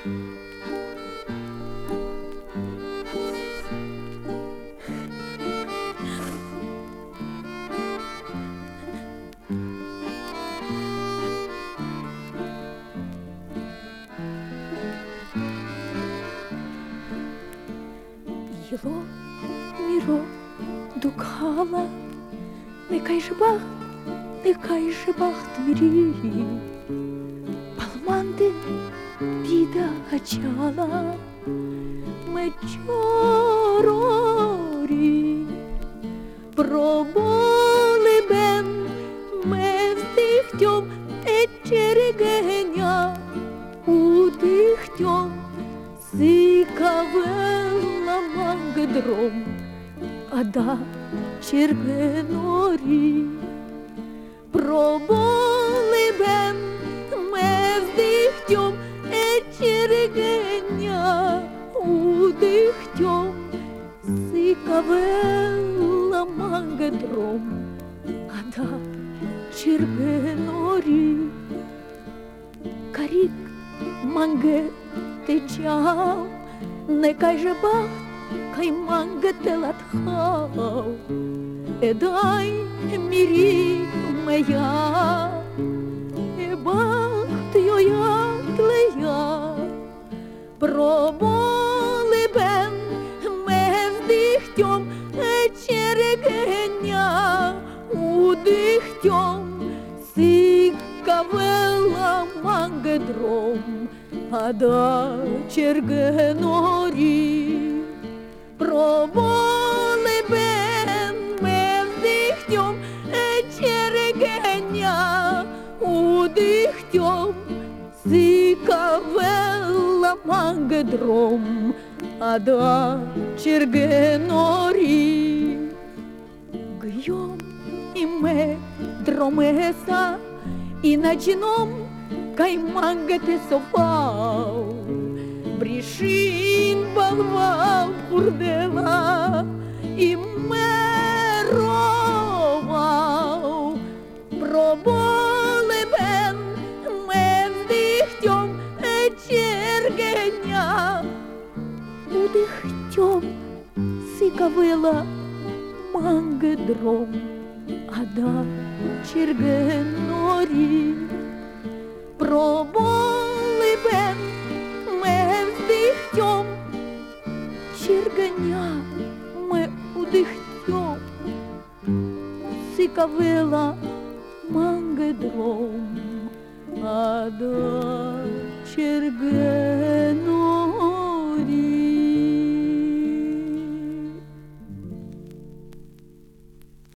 Його міро дукала, нехай же бахт мрії, палманди підачала, мечорорі, проболи бен, ме вздихтьом, ечерегеня, удихтьом, сикавела мангдром, ада червенорі. Проболи бен, ме вздихтьом, ечерегеня, удихтьом, сикавела мангдром, ада червенорі. Карік манге течав, нехай же бахт, кай манге телатхав, едай мірі моя, і бахт йоя тлея, проболи бен, ме вздихтьом, ечерегеня, удихтьом, сикавела мангедром, ада чергенорі. Проболи бен, ме вздихтьом, ечерегеня, удихтьом, сикавела мангедром, ада чергенорі. Гйом і ме дромеса, і начином кай мангете софау, брішин балва курдела, і меровав. Проболи бен, ме вздихтьом, ечергеня, удихтьом, сикавела мангедром, ада чергенорі. Проболи бен, ме вздихтьом, чергеня, ме удихтьом, сикавела мангедром, ада черге.